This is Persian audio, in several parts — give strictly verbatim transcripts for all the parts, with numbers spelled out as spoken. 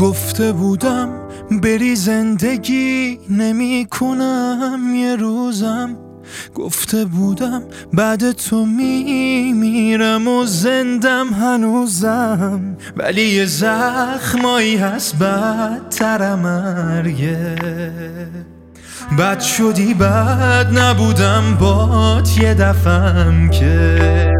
گفته بودم بری زندگی نمی کنم یه روزم، گفته بودم بعد تو می میرم و زندم هنوزم، ولی یه زخمایی هست بدتر مرگه. بد شدی بد نبودم بات یه دفعم که.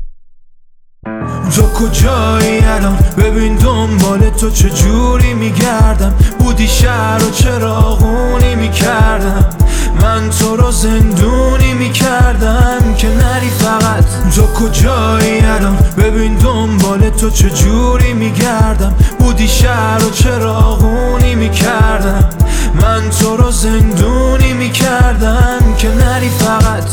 تو کجایی الان؟ ببین دنبال تو چجوری میگردم، بودی شهر و چراغونی میکردم، من تو رو زندونی میکردم که نری فقط. تو کجایی الان؟ ببین دنبال تو چجوری میگردم، بودی شهر و چراغونی میکردم، من تو رو زندونی میکردم که نری فقط.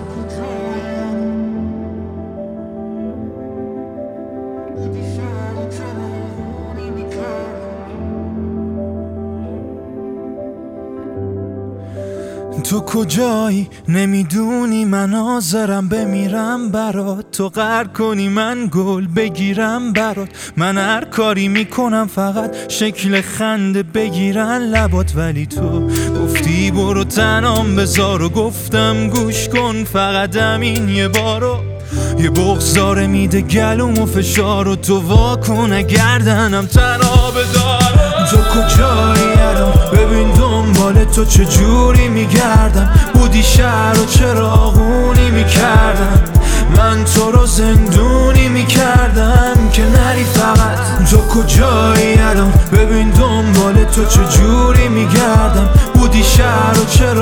تو کجایی؟ نمیدونی من حاضرم بمیرم برات، تو قهر کنی من گل بگیرم برات، من هر کاری میکنم فقط شکل خنده بگیرن لبات، ولی تو گفتی برو تنام بذار و گفتم گوش کن فقط همین یه بارو. یه بغضاره میده گلوم و فشار و تو واکن گردنم تنها بدار. تو کجایی الان؟ ببین دنبال تو چجوری میگردم، بودی شهر و چراغونی میکردم، من تو رو زندونی میکردم که نری فقط. تو کجایی الان؟ ببین دنبال تو چجوری میگردم، بودی شهر و چراغونی